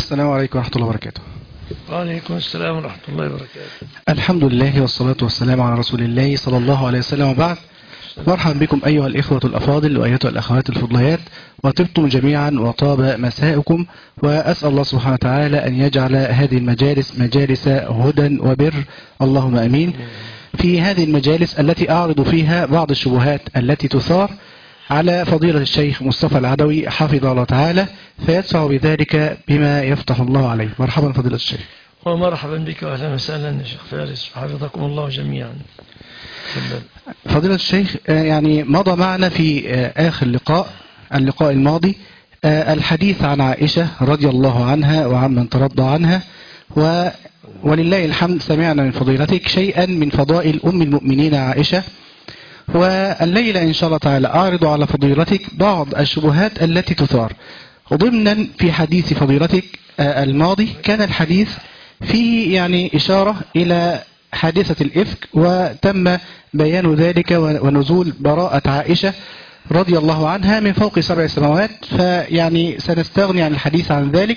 السلام عليكم ورحمة الله وبركاته. وعليكم السلام ورحمة الله وبركاته. الحمد لله والصلاة والسلام على رسول الله صلى الله عليه وسلم، وبعد. مرحبا بكم أيها الإخوة الأفاضل وأيتها الأخوات الفضليات، وطبتم جميعا وطاب مساؤكم، وأسأل الله سبحانه وتعالى أن يجعل هذه المجالس مجالس هدى وبر، اللهم أمين. في هذه المجالس التي أعرض فيها بعض الشبهات التي تثار على فضيلة الشيخ مصطفى العدوي حفظه الله تعالى، فيدفع بذلك بما يفتح الله عليه. مرحبا فضيلة الشيخ. ومرحبا بك وأهلا وسهلا يا شيخ فارس، حفظكم الله جميعا. فضيلة الشيخ، يعني مضى معنا في آخر اللقاء الماضي الحديث عن عائشة رضي الله عنها وعمن ترضى عنها، ولله الحمد سمعنا من فضيلتك شيئا من فضائل أم المؤمنين عائشة. والليلة إن شاء الله تعالى أعرض على فضيلتك بعض الشبهات التي تثار. ضمنا في حديث فضيلتك الماضي كان الحديث فيه يعني إشارة إلى حادثة الإفك، وتم بيان ذلك ونزول براءة عائشة رضي الله عنها من فوق 7 سماوات، فيعني سنستغني عن الحديث عن ذلك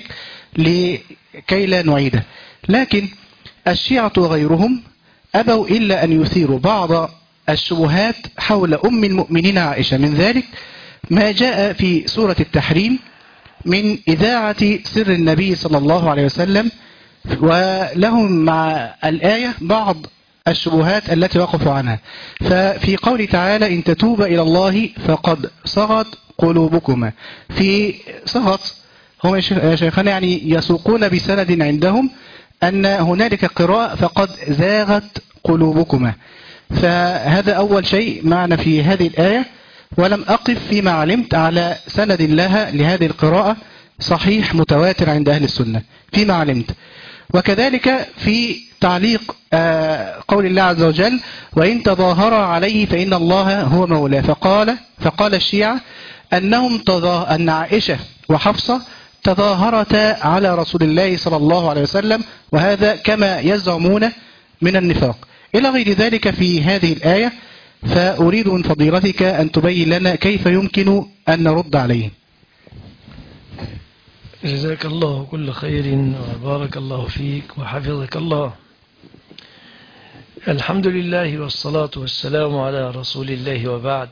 لكي لا نعيده. لكن الشيعة وغيرهم أبوا إلا أن يثيروا بعض الشبهات حول أم المؤمنين عائشة. من ذلك ما جاء في سورة التحريم من إذاعة سر النبي صلى الله عليه وسلم، ولهم مع الآية بعض الشبهات التي وقفوا عنها. ففي قول تعالى إن تتوبا إلى الله فقد صغت قلوبكما، في صغت هم يا شيخنا يعني يسوقون بسند عندهم أن هنالك قراءة فقد زاغت قلوبكما، فهذا أول شيء معنا في هذه الآية. ولم أقف فيما علمت على سند لها لهذه القراءة صحيح متواتر عند أهل السنة فيما علمت. وكذلك في تعليق قول الله عز وجل وإن تظاهر عليه فإن الله هو مولاه، فقال الشيعة أن عائشة وحفصة تظاهرتا على رسول الله صلى الله عليه وسلم، وهذا كما يزعمون من النفاق إلى غير ذلك في هذه الآية. فأريد من فضيلتك أن تبين لنا كيف يمكن أن نرد عليه. جزاك الله كل خير وبارك الله فيك وحفظك الله. الحمد لله والصلاة والسلام على رسول الله، وبعد.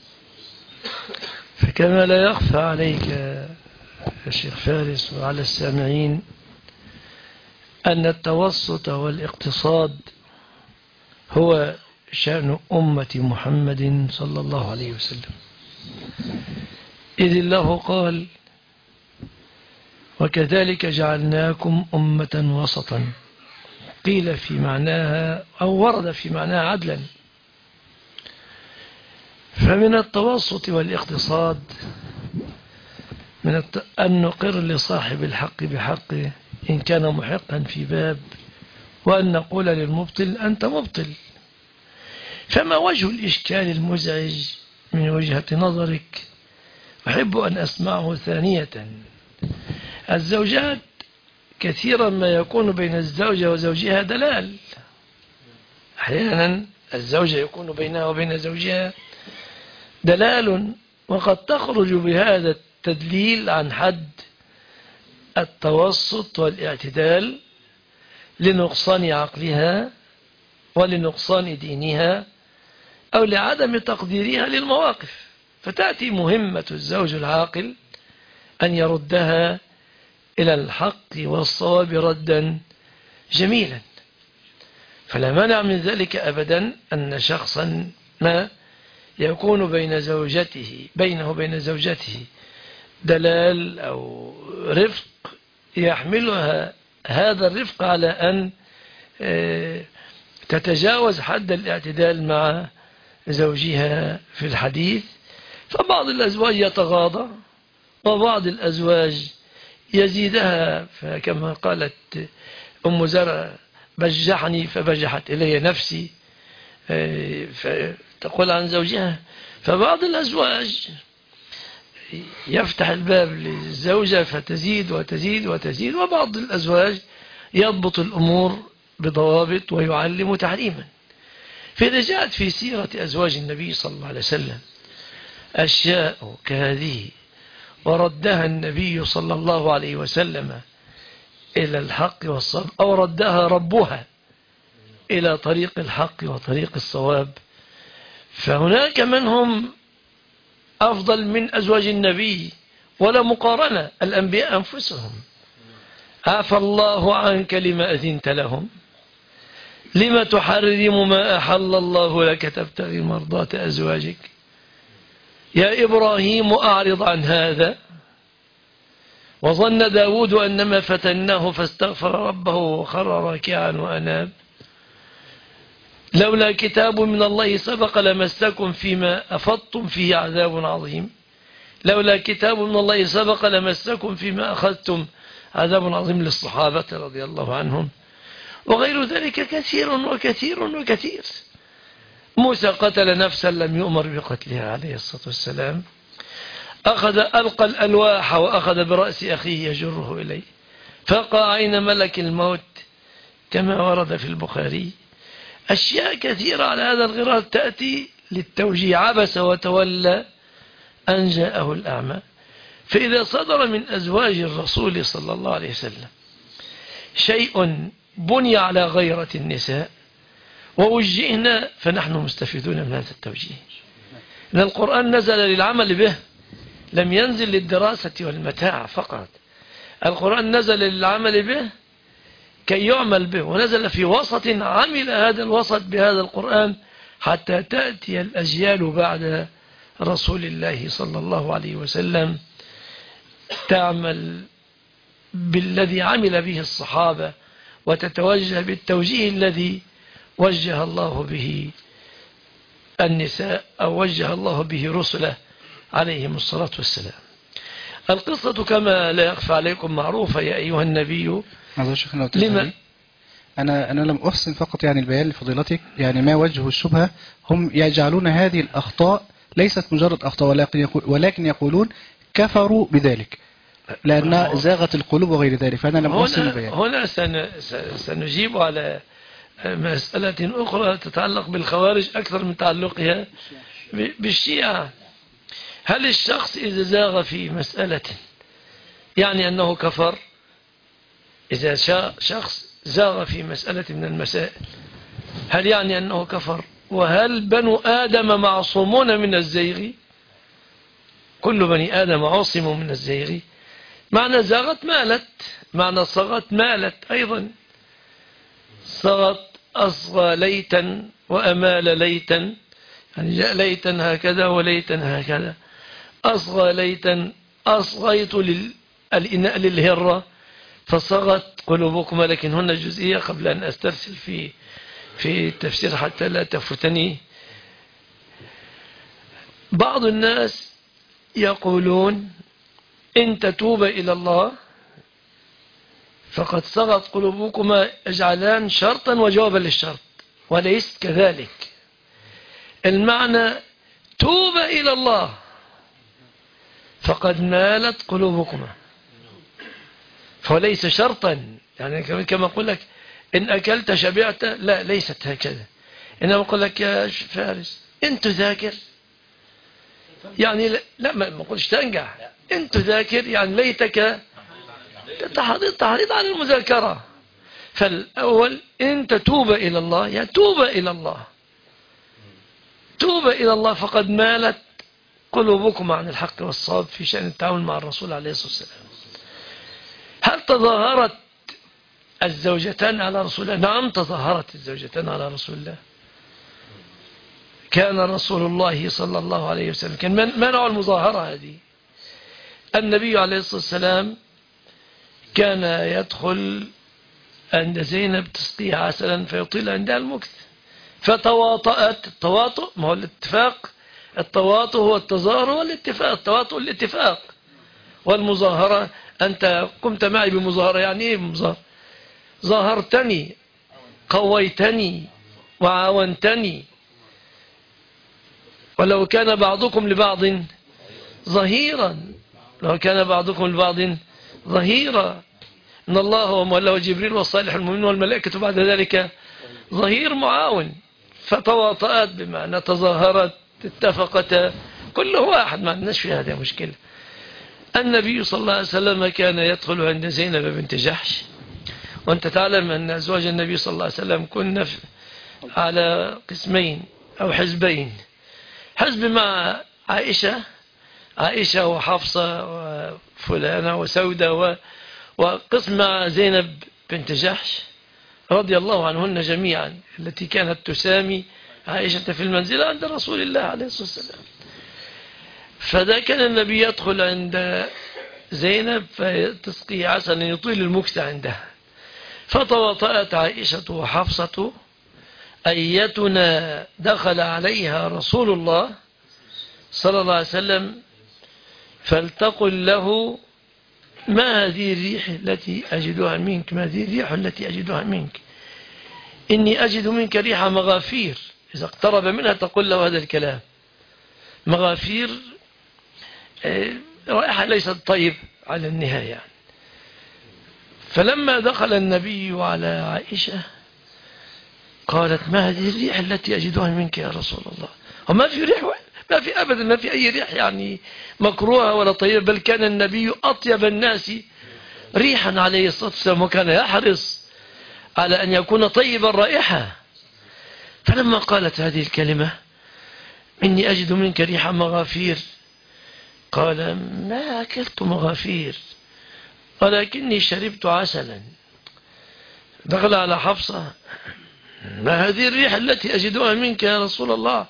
فكما لا يخفى عليك يا شيخ فارس وعلى السامعين أن التوسط والاقتصاد هو شأن أمة محمد صلى الله عليه وسلم، إذ الله قال وكذلك جعلناكم أمة وسطا، قيل في معناها أو ورد في معناها عدلا. فمن التوسط والاقتصاد من أن نقر لصاحب الحق بحقه إن كان محقا في باب، وأن نقول للمبطل أنت مبطل. فما وجه الإشكال المزعج من وجهة نظرك؟ أحب أن أسمعه ثانية. الزوجات كثيرا ما يكون بين الزوجة وزوجها دلال، أحيانا الزوجة يكون بينها وبين زوجها دلال، وقد تخرج بهذا التدليل عن حد التوسط والاعتدال لنقصان عقلها ولنقصان دينها أو لعدم تقديرها للمواقف، فتأتي مهمة الزوج العاقل أن يردها إلى الحق والصواب ردا جميلا. فلا مانع من ذلك أبدا أن شخصا ما يكون بينه وبين زوجته دلال أو رفق يحملها هذا الرفق على أن تتجاوز حد الاعتدال مع زوجها في الحديث. فبعض الأزواج يتغاضى وبعض الأزواج يزيدها، فكما قالت أم زرع بجحني فبجحت إلي نفسي، فتقول عن زوجها. فبعض الأزواج يفتح الباب للزوجة فتزيد وتزيد وتزيد، وبعض الأزواج يضبط الأمور بضوابط ويعلم تعليما. فإذا جاءت في سيرة أزواج النبي صلى الله عليه وسلم أشياء كهذه وردها النبي صلى الله عليه وسلم إلى الحق والصواب، أو ردها ربها إلى طريق الحق وطريق الصواب. فهناك من هم أفضل من أزواج النبي ولا مقارنة، الأنبياء أنفسهم. عفى الله عنك لما أذنت لهم، لما تحرم ما أحل الله لك تبتغي مرضات أزواجك، يا إبراهيم أعرض عن هذا. وظن داود أنما فتناه فاستغفر ربه وخر راكعا وأناب. لولا كتاب من الله سبق لمسكم فيما أفضتم فيه عذاب عظيم، لولا كتاب من الله سبق لمسكم فيما أخذتم عذاب عظيم للصحابة رضي الله عنهم. وغير ذلك كثير وكثير وكثير. موسى قتل نفسا لم يؤمر بقتلها عليه الصلاة والسلام، ألقى الألواح وأخذ برأس أخيه يجره إليه، فقع عين ملك الموت كما ورد في البخاري. أشياء كثيرة على هذا الغرار تأتي للتوجيه. عبس وتولى أن جاءه الأعمى. فإذا صدر من أزواج الرسول صلى الله عليه وسلم شيء بني على غيرة النساء ووجهنا، فنحن مستفيدون من هذا التوجيه. إن القرآن نزل للعمل به، لم ينزل للدراسة والمتاع فقط. القرآن نزل للعمل به كي يعمل به، ونزل في وسط عمل هذا الوسط بهذا القرآن حتى تأتي الأجيال بعد رسول الله صلى الله عليه وسلم تعمل بالذي عمل به الصحابة، وتتوجه بالتوجيه الذي وجه الله به النساء أو وجه الله به رسله عليهم الصلاة والسلام. القصة كما لا يخفى عليكم معروفة يا أيها النبي. لما أنا لم أحسن فقط يعني البيان لفضيلتك، يعني ما وجه الشبهة. هم يجعلون هذه الأخطاء ليست مجرد أخطاء، ولكن يقولون كفروا بذلك لأنها زاغت القلوب وغير ذلك. فأنا لم أحسن البيان. هنا سنجيب على مسألة أخرى تتعلق بالخوارج أكثر من تعلقها بالشيعة. هل الشخص إذا زاغ في مسألة يعني أنه كفر؟ إذا شخص زاغ في مسألة من المسائل هل يعني أنه كفر؟ وهل بنو آدم معصومون من الزيغ؟ كل بني آدم عاصم من الزيغ. معنى زاغت مالت، معنى صغت مالت أيضا. صغت أصغى ليتا وأمال ليتا، يعني جاء ليتا هكذا وليتا هكذا. أصغى ليتا أصغيت الإناء للهرة فصغت قلوبكم. لكن هنا جزئية قبل أن أسترسل في التفسير حتى لا تفتني. بعض الناس يقولون إن تتوب إلى الله فقد صغت قلوبكما، يجعلان شرطا وجوابا للشرط، وليس كذلك. المعنى توب إلى الله فقد مالت قلوبكما، فليس شرطا. يعني كما أقول لك إن أكلت شبعت، لا، ليست هكذا. إنما أقول لك يا فارس إن تذاكر، يعني لا ما أقولش تنجح، إن تذاكر يعني ليتك تحريض عن المذاكرة. فالأول إن تتوب إلى الله يعني توب إلى الله، توب إلى الله فقد مالت قلوبكم عن الحق والصواب في شأن التعامل مع الرسول عليه الصلاة والسلام. هل تظاهرت الزوجتان على رسول الله؟ نعم تظاهرت الزوجتان على رسول الله. كان رسول الله صلى الله عليه وسلم كان منع المظاهرة هذه. النبي عليه الصلاة والسلام كان يدخل عند زينب تسقيها عسلا فيطيل عندها المكث، فتواطأت. التواطؤ ما هو الاتفاق، التواطؤ هو التظاهر والاتفاق. التواطؤ الاتفاق، والمظاهرة أنت قمت معي بمظاهرة. يعني إيه مظاهرة؟ ظاهرتني، قويتني، وعاونتني. ولو كان بعضكم لبعض ظهيرا، لو كان بعضكم لبعض ظهيرا، إن الله ومولاه وجبريل والصالح المؤمنين والملائكة بعد ذلك ظهير معاون. فتواطأت بمعنى تظاهرت، اتفقت، كل واحد، ما عندناش في هذه مشكلة. النبي صلى الله عليه وسلم كان يدخل عند زينب بنت جحش وأنت تعلم أن أزواج النبي صلى الله عليه وسلم كنا على قسمين أو حزبين، حزب مع عائشة وحفصة وفلانة وسودة، وقسم مع زينب بنت جحش رضي الله عنهن جميعا، التي كانت تسامي عائشة في المنزل عند رسول الله عليه الصلاة والسلام. فذا كان النبي يدخل عند زينب فتسقي عسلا يطيل المكس عندها، فتواطأت عائشة وحفصة أيتنا دخل عليها رسول الله صلى الله عليه وسلم فلتقل له ما هذه الريح التي أجدها منك، ما هذه الريح التي أجدها منك، إني أجد منك ريح مغافير. إذا اقترب منها تقول له هذا الكلام. مغافير رائحة ليست طيب على النهاية يعني. فلما دخل النبي على عائشة قالت ما هذه الريح التي أجدها منك يا رسول الله؟ وما في ريح، ما في أبدا، ما في أي ريح يعني مكروهة ولا طيبة، بل كان النبي أطيب الناس ريحا عليه الصلاة والسلام، وكان يحرص على أن يكون طيب الرائحة. فلما قالت هذه الكلمة إني أجد منك ريح مغافير، قال ما أكلت مغافير ولكني شربت عسلا. دخل على حفصة ما هذه الريح التي أجدها منك يا رسول الله؟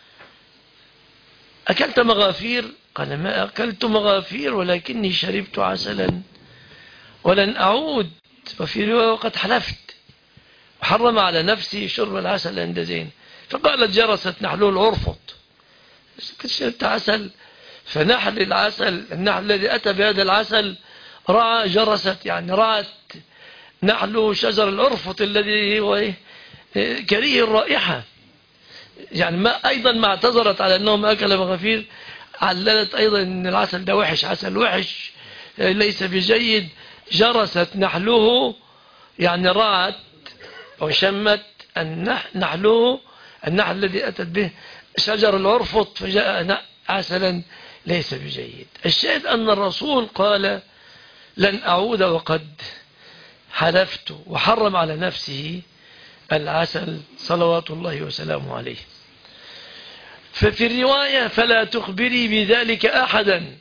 أكلت مغافير؟ قال ما أكلت مغافير ولكني شربت عسلا ولن أعود. وفي رواية وقد حلفت، وحرم على نفسي شرب العسل عند زين. فقالت جرست نحله العرفط، شربت عسل. فنحل العسل، النحل الذي أتى بهذا العسل رعى، جرست يعني رعت نحله شجر العرفط الذي هو كريه الرائحة يعني. ما أيضا ما اعتذرت على أنه ما أكل مغافير، عللت أيضا أن العسل ده وحش، عسل وحش ليس بجيد. جرست نحله يعني رعت وشمت نحله، النحل الذي أتت به شجر العرفط، فجاء عسلا ليس بجيد. الشاهد أن الرسول قال لن أعود وقد حلفت، وحرم على نفسه العسل صلوات الله وسلامه عليه. ففي الرواية فلا تخبري بذلك أحدا،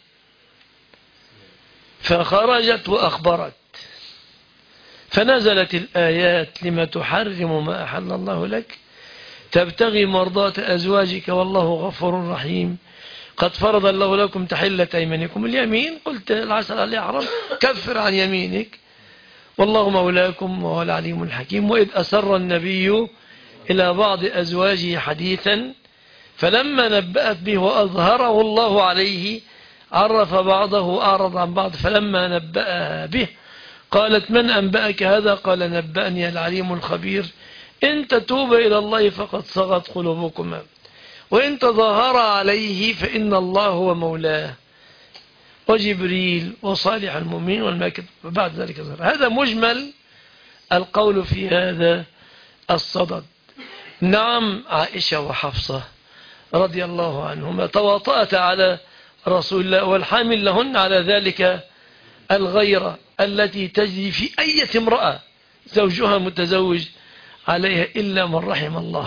فخرجت وأخبرت، فنزلت الآيات لما تحرم ما أحل الله لك تبتغي مرضات أزواجك والله غفور رحيم قد فرض الله لكم تحلة أيمانكم. اليمين قلت العسل عليه حرام، كفر عن يمينك، والله مولاكم وهو العليم الحكيم. وإذ أسر النبي إلى بعض أزواجه حديثا فلما نبأت به وأظهره الله عليه عرف بعضه أعرض عن بعض، فلما نبأها به قالت من أنبأك هذا؟ قال نبأني العليم الخبير إن تتوب إلى الله فقد صغت قلوبكما وإن تظاهر عليه فإن الله هو مولاه وجبريل وصالح المؤمنين والملائكة وبعد ذلك ظهر. هذا مجمل القول في هذا الصدد. نعم، عائشة وحفصة رضي الله عنهما تواطأتا على رسول الله، والحامل لهن على ذلك الغيرة التي تجري في أي امرأة زوجها متزوج عليها إلا من رحم الله.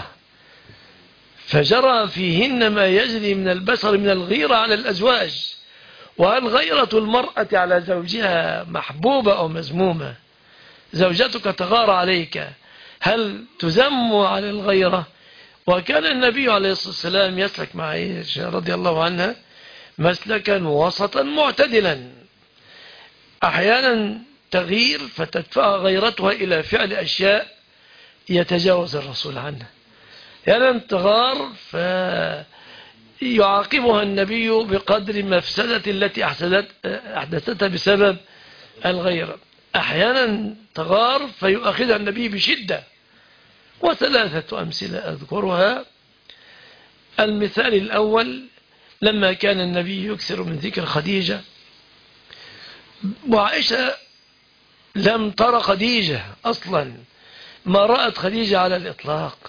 فجرى فيهن ما يجري من البشر من الغيرة على الأزواج. وهل غيرة المرأة على زوجها محبوبة أو مذمومة؟ زوجتك تغار عليك، هل تذم على الغيرة؟ وكان النبي عليه الصلاة والسلام يسلك مع عائشة رضي الله عنها مسلكا وسطا معتدلا، أحيانا تغير فتدفع غيرتها إلى فعل أشياء يتجاوز الرسول عنها، يعني تغار فيعاقبها النبي بقدر مفسدة التي أحدثتها بسبب الغيرة. أحيانا تغار فيؤخذها النبي بشدة. وثلاثة أمثلة أذكرها. المثال الأول لما كان النبي يكثر من ذكر خديجة، وعائشة لم ترى خديجة أصلا، ما رأت خديجة على الإطلاق.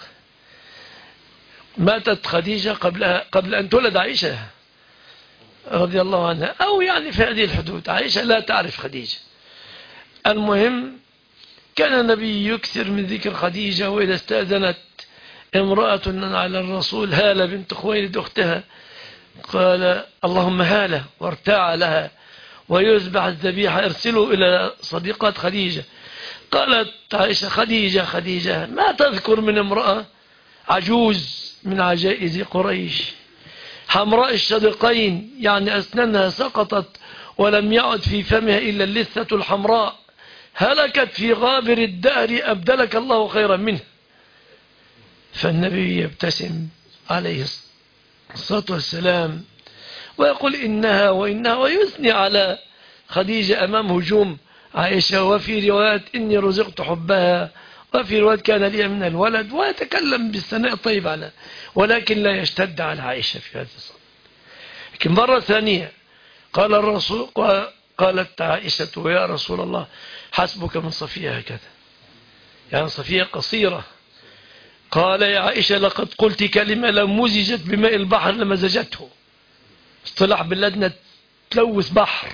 ماتت خديجة قبل أن تولد عائشة رضي الله عنها، أو يعني في هذه الحدود. عائشة لا تعرف خديجة. المهم كان النبي يكثر من ذكر خديجة، وإذا استأذنت امرأة على الرسول هالة بنت خويلد أختها قال اللهم هالة وارتاع لها ويذبح الذبيحة ارسلوا إلى صديقات خديجة. قالت عائشة خديجة خديجة ما تذكر من امرأة عجوز من عجائز قريش حمراء الشدقين، يعني أسنانها سقطت ولم يعد في فمها إلا اللثة الحمراء، هلكت في غابر الدهر أبدلك الله خيرا منه. فالنبي يبتسم عليه الصلاة والسلام ويقول إنها وإنها، ويثني على خديجة أمام هجوم عائشة، وفي روايات إني رزقت حبها، وفي روايات كان لي من الولد، ويتكلم بالثناء الطيب على، ولكن لا يشتد على عائشة في هذا الصدد. لكن مرة ثانية قال الرسول، قالت عائشة يا رسول الله حسبك من صفية هكذا، يعني صفية قصيرة. قال يا عائشة لقد قلت كلمة لو مزجت بماء البحر لمزجته، اصطلاح بلادنا تلوث بحر.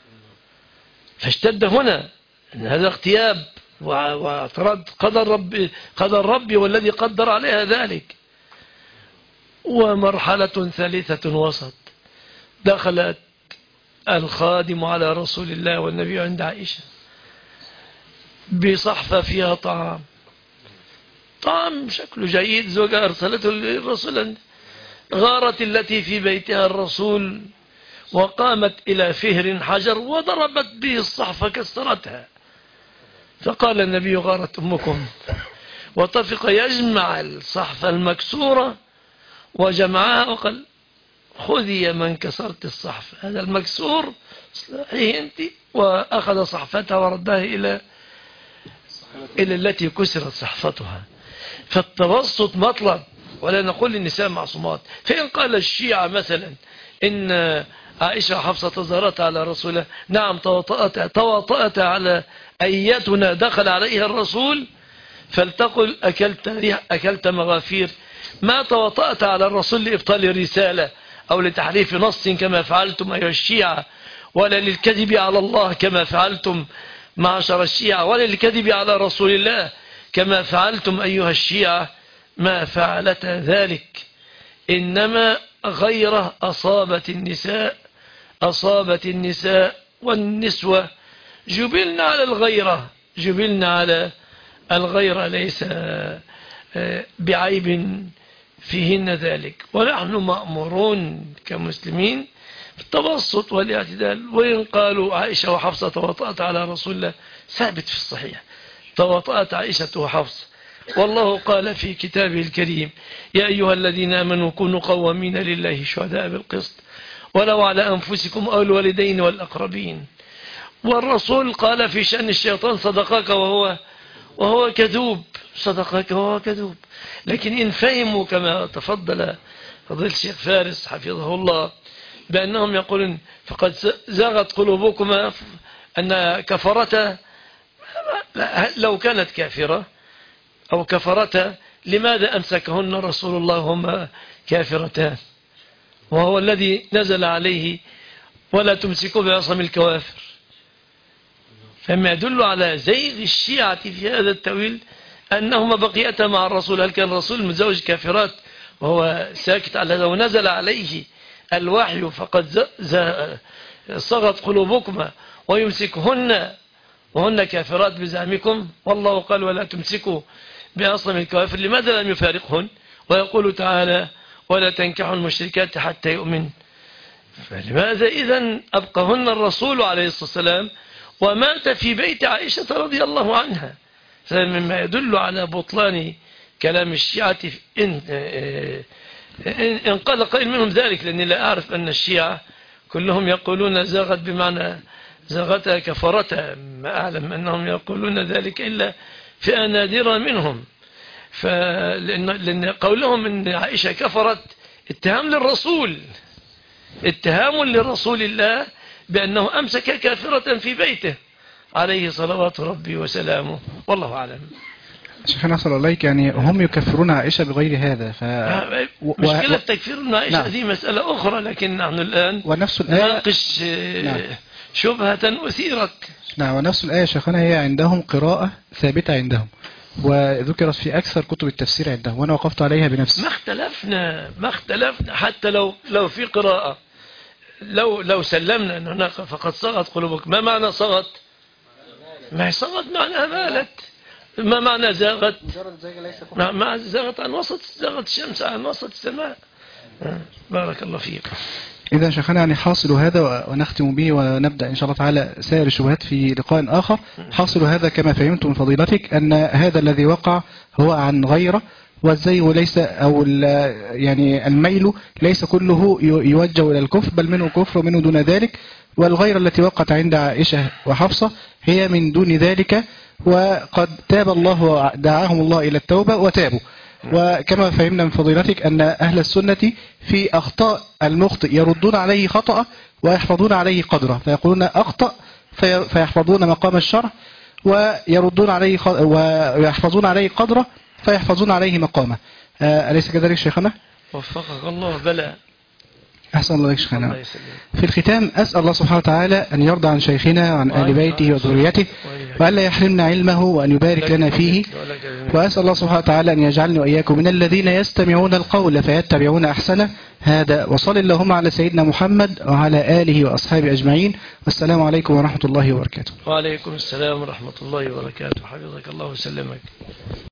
فاشتد هنا ان هذا اغتياب واعتراض قدر ربي والذي قدر عليها ذلك. ومرحلة ثالثة وسط، دخلت الخادم على رسول الله والنبي عند عائشة بصحفة فيها طعام شكله جيد، زوجها أرسلته للرسول. غارت التي في بيتها الرسول وقامت إلى فهر حجر وضربت به الصحفة كسرتها. فقال النبي غارت أمكم، وطفق يجمع الصحفة المكسورة وجمعها وقال خذي يا من كسرت الصحفة، هذا المكسور اصلحيه أنت، وأخذ صحفتها وردها إلى التي كسرت صحفتها. فالتوسط مطلب، ولا نقول للنساء معصومات. فإن قال الشيعة مثلا إن عائشة وحفصة تظاهرتا على رسوله، نعم تواطأتا على أيتنا دخل عليها الرسول، فلتقل أكلت مغافير، ما تواطأت على الرسول لإبطال الرسالة أو لتحريف نص كما فعلتم أيها الشيعة، ولا للكذب على الله كما فعلتم معشر الشيعة، ولا للكذب على رسول الله كما فعلتم أيها الشيعة. ما فعلت ذلك، إنما غيره أصابت النساء والنسوة جبلنا على الغيرة ليس بعيب فيهن ذلك. ونحن مأمورون كمسلمين بالتوسط والاعتدال. وإن قالوا عائشة وحفصة تواطأت على رسول الله، ثابت في الصحيح تواطأت عائشة وحفصة، والله قال في كتابه الكريم يا أيها الذين آمنوا كونوا قوامين لله شهداء بالقسط ولو على أنفسكم أو الوالدين والأقربين. والرسول قال في شأن الشيطان صدقك وهو كذوب، صدقك وهو كذوب. لكن إن فهموا كما تفضل فضيلة الشيخ فارس حفظه الله بأنهم يقولون فقد زاغت قلوبكما أن كفرتا، لو كانت كافرة أو كفرتا لماذا أمسكهن رسول الله هما كافرتان، وهو الذي نزل عليه ولا تمسكوا بعصم الكوافر. فما يدل على زيغ الشيعة في هذا التأويل أنهما بقيتا مع الرسول. هل كان الرسول متزوج كافرات وهو ساكت على هذا ونزل عليه الوحي فقد صغت قلوبكما ويمسكهن وهن كافرات بزعمكم، والله قال ولا تمسكوا بعصم الكوافر، لماذا لم يفارقهن؟ ويقول تعالى ولا تنكحوا المشركات حتى يؤمن. فلماذا إذن أبقهن الرسول عليه الصلاة والسلام ومات في بيت عائشة رضي الله عنها؟ فمما يدل على بطلان كلام الشيعة إن قال قائل منهم ذلك، لأني لا أعرف أن الشيعة كلهم يقولون زاغت بمعنى زاغتها كفرتها، ما أعلم أنهم يقولون ذلك إلا فئة نادرة منهم. لأن قولهم أن عائشة كفرت اتهام للرسول الله بأنه أمسك كافرة في بيته عليه صلوات ربي وسلامه، والله أعلم. شيخنا صلى الله عليك، يعني هم يكفرون عائشة بغير هذا مشكلة تكفير عائشة نعم. دي مسألة أخرى، لكن نحن الآن ونفس الآية نناقش نعم. شبهة أثيرت. نعم، ونفس الآية شيخنا هي عندهم قراءة ثابتة عندهم، وذكرت في أكثر كتب التفسير عندهم، وأنا وقفت عليها بنفسي. ما اختلفنا حتى لو في قراءة، لو سلمنا أن هناك فقد صغت قلوبك. ما معنى صغت؟ ما هي صغت معناها مالت. ما معنى زاغت؟ ما زاغت عن وسط، زاغت الشمس عن وسط السماء. بارك الله فيك. إذا شيخنا يعني حاصل هذا، ونختم به ونبدأ إن شاء الله تعالى سائر الشبهات في لقاء آخر. حاصل هذا كما فهمت من فضيلتك أن هذا الذي وقع هو عن غيره، والزيغ ليس أو يعني الميل ليس كله يوجه إلى الكفر، بل منه كفر ومنه دون ذلك. والغيرة التي وقعت عند عائشة وحفصة هي من دون ذلك، وقد تاب الله ودعاهم الله إلى التوبة وتابوا. وكما فهمنا من فضيلتك أن أهل السنة في أخطاء المخطئ يردون عليه خطأ ويحفظون عليه قدره، فيقولون أخطأ فيحفظون مقام الشرع، ويردون عليه ويحفظون عليه قدره فيحفظون عليه مقامه. أليس كذلك شيخنا؟ وفقك الله. بلى. أحسن الله شيخنا. في الختام أسأل الله سبحانه وتعالى أن يرضى عن شيخنا وعن آل بيته وذريته، وألا يحرمنا علمه وأن يبارك لنا فيه. وأسأل الله سبحانه وتعالى أن يجعلني وإياكم من الذين يستمعون القول فيتبعون أحسنه. هذا وصل اللهم على سيدنا محمد وعلى آله وأصحابه أجمعين، والسلام عليكم ورحمة الله وبركاته. وعليكم السلام ورحمة الله وبركاته. حفظك الله وسلمك.